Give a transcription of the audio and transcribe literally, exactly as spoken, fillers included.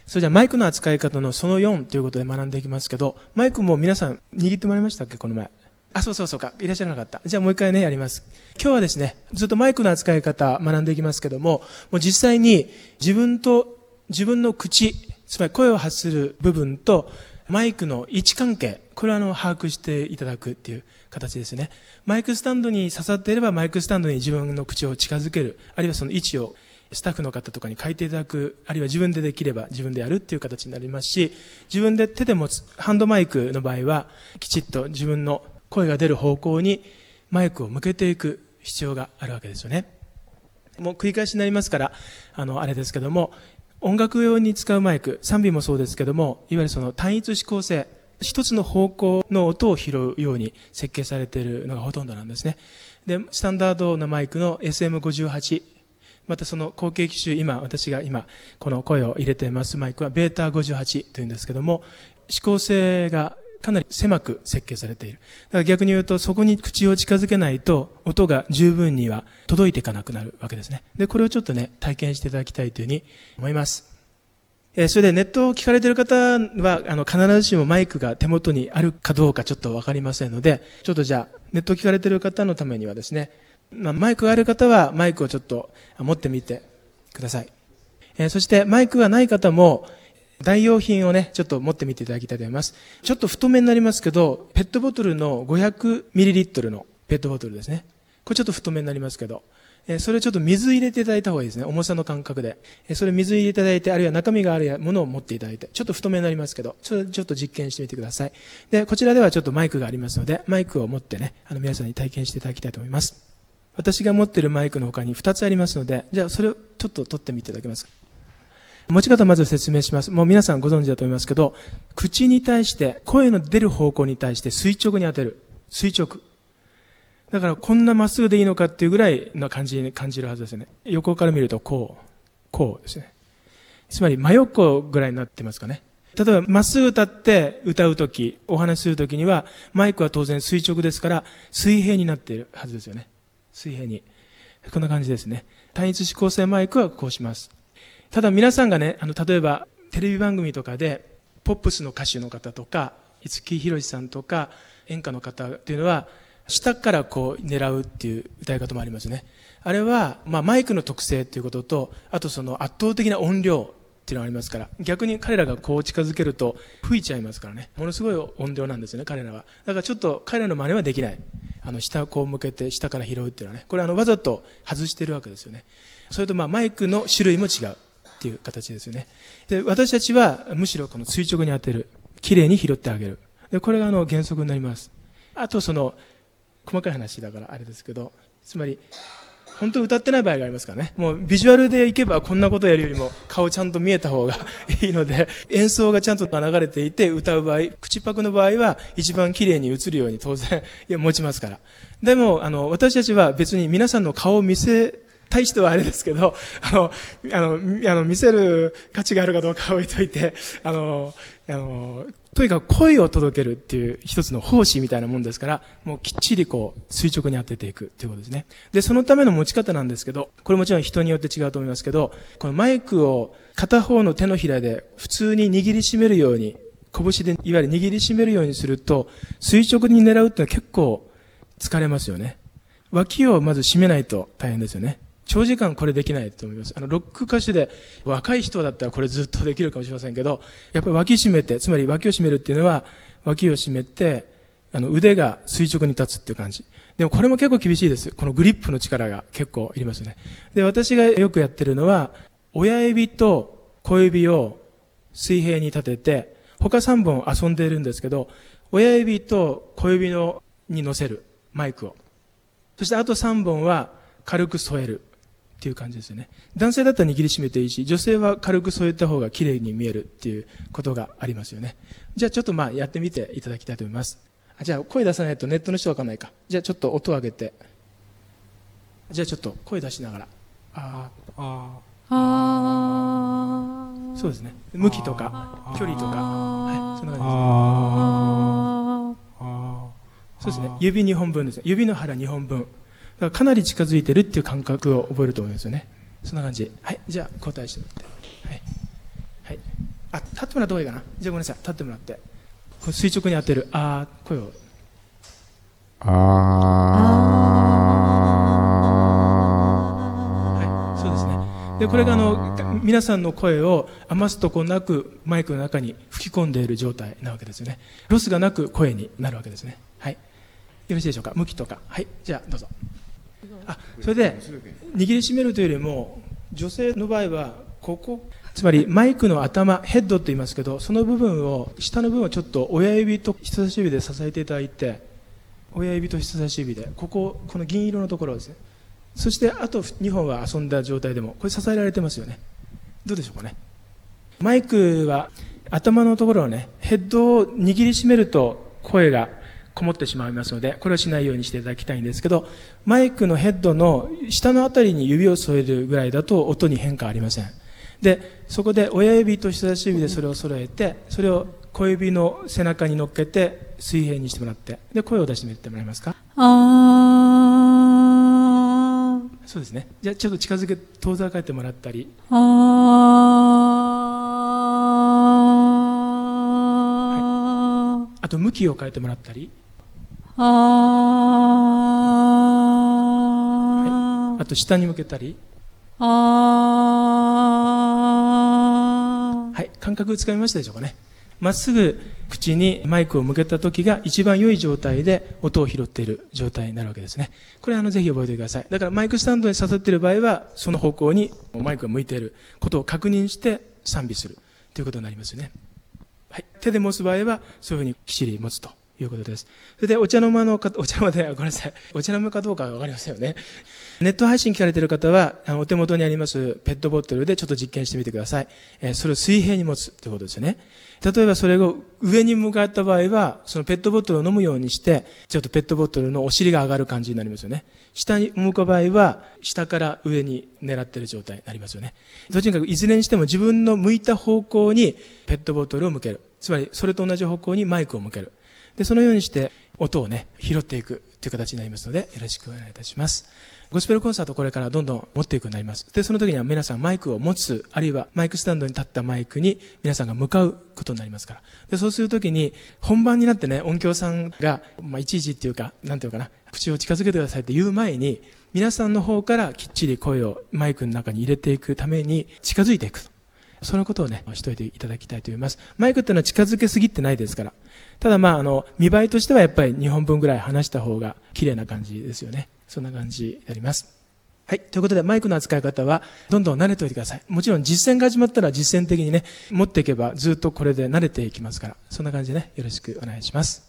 それじゃあマイクの扱い方のそのよんということで学んでいきますけど、マイクも皆さん握ってもらいましたっけ、この前。あ、そうそうそうか。いらっしゃらなかった。じゃあもう一回ね、やります。今日はですね、ずっとマイクの扱い方学んでいきますけども、もう実際に自分と、自分の口、つまり声を発する部分とマイクの位置関係、これをあの把握していただくっていう形ですね。マイクスタンドに刺さっていればマイクスタンドに自分の口を近づける、あるいはその位置をスタッフの方とかに書いていただく、あるいは自分でできれば自分でやるっていう形になりますし、自分で手で持つハンドマイクの場合はきちっと自分の声が出る方向にマイクを向けていく必要があるわけですよね。もう繰り返しになりますから、あの、あれですけども、音楽用に使うマイク、賛美もそうですけども、いわゆるその単一指向性、一つの方向の音を拾うように設計されているのがほとんどなんですね。で、スタンダードなマイクの エスエムごじゅうはち、またその後継機種、今、私が今、この声を入れていますマイクはベータごじゅうはちというんですけども、指向性がかなり狭く設計されている。だから逆に言うと、そこに口を近づけないと、音が十分には届いていかなくなるわけですね。で、これをちょっとね、体験していただきたいというふうに思います。えー、それでネットを聞かれている方は、あの、必ずしもマイクが手元にあるかどうかちょっとわかりませんので、ちょっとじゃあ、ネットを聞かれている方のためにはですね、まあ、マイクがある方はマイクをちょっと持ってみてください。えー、そしてマイクがない方も代用品をね、ちょっと持ってみていただきたいと思います。ちょっと太めになりますけど、ペットボトルの ごひゃくミリリットル のペットボトルですね。これちょっと太めになりますけど、えー、それちょっと水入れていただいた方がいいですね。重さの感覚で。えー、それ水入れていただいて、あるいは中身があるものを持っていただいて、ちょっと太めになりますけど、それちょっと実験してみてください。で、こちらではちょっとマイクがありますので、マイクを持ってね、あの皆さんに体験していただきたいと思います。私が持っているマイクの他にふたつありますので、じゃあそれをちょっと取ってみていただけますか。持ち方をまず説明します。もう皆さんご存知だと思いますけど、口に対して、声の出る方向に対して垂直に当てる。垂直。だからこんなまっすぐでいいのかっていうぐらいな感じに感じるはずですね。横から見るとこう、こうですね。つまり真横ぐらいになってますかね。例えばまっすぐ立って歌うとき、お話しするときには、マイクは当然垂直ですから、水平になっているはずですよね。水平に。こんな感じですね。単一指向性マイクはこうします。ただ皆さんがね、あの、例えばテレビ番組とかで、ポップスの歌手の方とか、五木ひろしさんとか、演歌の方っていうのは、下からこう狙うっていう歌い方もありますね。あれは、まあマイクの特性っていうことと、あとその圧倒的な音量っていうのがありますから、逆に彼らがこう近づけると吹いちゃいますからね。ものすごい音量なんですよね、彼らは。だからちょっと彼らの真似はできない。あの、下をこう向けて下から拾うっていうのはね、これあの、わざと外してるわけですよね。それとまあマイクの種類も違うっていう形ですよね。で、私たちはむしろこの垂直に当てる。綺麗に拾ってあげる。で、これがあの、原則になります。あとその、細かい話だからあれですけど、つまり、本当に歌ってない場合がありますからね。もうビジュアルでいけばこんなことやるよりも顔ちゃんと見えた方がいいので、演奏がちゃんと流れていて歌う場合、口パクの場合は一番綺麗に映るように当然持ちますから。でも、あの、私たちは別に皆さんの顔を見せたい人はあれですけど、あの、あの、あの見せる価値があるかどうかは置いといて、あの、あの、とにかく声を届けるっていう一つの奉仕みたいなもんですから、もうきっちりこう垂直に当てていくっていうことですね。で、そのための持ち方なんですけど、これもちろん人によって違うと思いますけど、このマイクを片方の手のひらで普通に握りしめるように、拳でいわゆる握りしめるようにすると、垂直に狙うってのは結構疲れますよね。脇をまず締めないと大変ですよね。長時間これできないと思います。あの、ロック歌手で若い人だったらこれずっとできるかもしれませんけど、やっぱり脇締めて、つまり脇を締めるっていうのは、脇を締めて、あの、腕が垂直に立つっていう感じ。でもこれも結構厳しいです。このグリップの力が結構いりますね。で、私がよくやってるのは、親指と小指を水平に立てて、他さんぼん遊んでいるんですけど、親指と小指のに乗せる、マイクを。そしてあとさんぼんは軽く添える。っていう感じですよね。男性だったら握りしめていいし、女性は軽く添えた方が綺麗に見えるっていうことがありますよね。じゃあちょっとまあやってみていただきたいと思います。あ、じゃあ声出さないとネットの人わかんないか。じゃあちょっと音を上げて。じゃあちょっと声出しながら。あー、あー、あー。そうですね。向きとか、距離とか。はい、そんな感じですね。あー、あー。そうですね。指にほんぶんですね。指の腹にほんぶん。だからかなり近づいてるっていう感覚を覚えると思いますよね。そんな感じ。はい。じゃあ、交代してもらって。はい。はい。 あ、立ってもらった方がいいかな。じゃあごめんなさい。立ってもらって。こう垂直に当てる。あー、声を。 あはい、そうですね。で、これがあの、皆さんの声を余すとこなくマイクの中に吹き込んでいる状態なわけですよね。ロスがなく声になるわけですね。はい。よろしいでしょうか。向きとか。はい。じゃあ、どうぞ。あ、それで、握りしめるというよりも、女性の場合は、ここ、つまりマイクの頭、ヘッドと言いますけど、その部分を、下の部分をちょっと親指と人差し指で支えていただいて、親指と人差し指で、ここ、この銀色のところですね。そしてあとにほんは遊んだ状態でもこれ支えられてますよね。どうでしょうかね。マイクは頭のところをね、ヘッドを握りしめると声がこもってしまいますので、これをしないようにしていただきたいんですけど、マイクのヘッドの下のあたりに指を添えるぐらいだと音に変化ありません。で、そこで親指と人差し指でそれを揃えて、それを小指の背中に乗っけて水平にしてもらって、で声を出してみてもらえますか。 あー、 そうですね。じゃあちょっと近づけ、遠ざかってもらったり。 あー、 はい、あと向きを変えてもらったり。 あー、 はい、あと下に向けたり。 あー、 はい、感覚つかみましたでしょうかね。まっすぐ口にマイクを向けた時が一番良い状態で音を拾っている状態になるわけですね。これあのぜひ覚えておいてください。だからマイクスタンドに刺さっている場合はその方向にマイクが向いていることを確認して賛美するということになりますよね。はい、手で持つ場合はそういうふうにきっちり持つということです。それでお茶の間の方、お茶の間でごめんなさい。お茶の間かどうかはわかりませんよね。ネット配信聞かれている方は、お手元にありますペットボトルでちょっと実験してみてください。えー、それを水平に持つということですよね。例えばそれを上に向かった場合は、そのペットボトルを飲むようにして、ちょっとペットボトルのお尻が上がる感じになりますよね。下に向く場合は、下から上に狙っている状態になりますよね。とにかくいずれにしても自分の向いた方向にペットボトルを向ける。つまりそれと同じ方向にマイクを向ける。で、そのようにして音をね、拾っていくという形になりますので、よろしくお願いいたします。ゴスペルコンサートこれからどんどん持っていくようになります。で、その時には皆さんマイクを持つ、あるいはマイクスタンドに立ったマイクに皆さんが向かうことになりますから。で、そうする時に本番になってね、音響さんが、まあ、いちいちっていうか、なんていうかな、口を近づけてくださいって言う前に、皆さんの方からきっちり声をマイクの中に入れていくために近づいていく。そのことをね、しといていただきたいと思います。マイクっていうのは近づけすぎってないですから。ただまあ、あの、見栄えとしてはやっぱりにほんぶんぐらい話した方が綺麗な感じですよね。そんな感じになります。はい。ということで、マイクの扱い方は、どんどん慣れておいてください。もちろん実践が始まったら実践的にね、持っていけばずっとこれで慣れていきますから、そんな感じでね、よろしくお願いします。